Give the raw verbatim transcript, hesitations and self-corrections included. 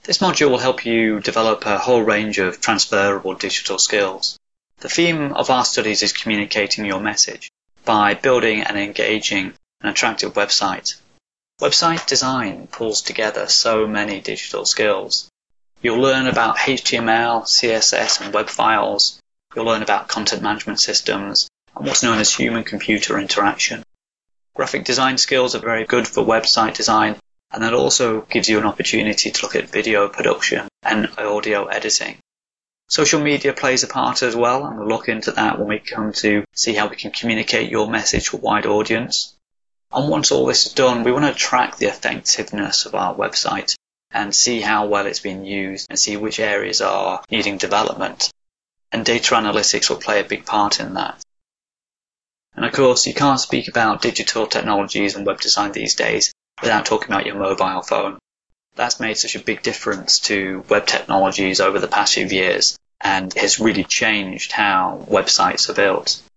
This module will help you develop a whole range of transferable digital skills. The theme of our studies is communicating your message by building and engaging an attractive website. Website design pulls together so many digital skills. You'll learn about H T M L, C S S and web files. You'll learn about content management systems and what's known as human-computer interaction. Graphic design skills are very good for website design, and that also gives you an opportunity to look at video production and audio editing. Social media plays a part as well, and we'll look into that when we come to see how we can communicate your message to a wide audience. And once all this is done, we want to track the effectiveness of our website and see how well it's been used and see which areas are needing development. And data analytics will play a big part in that. And of course, you can't speak about digital technologies and web design these days without talking about your mobile phone. That's made such a big difference to web technologies over the past few years and has really changed how websites are built.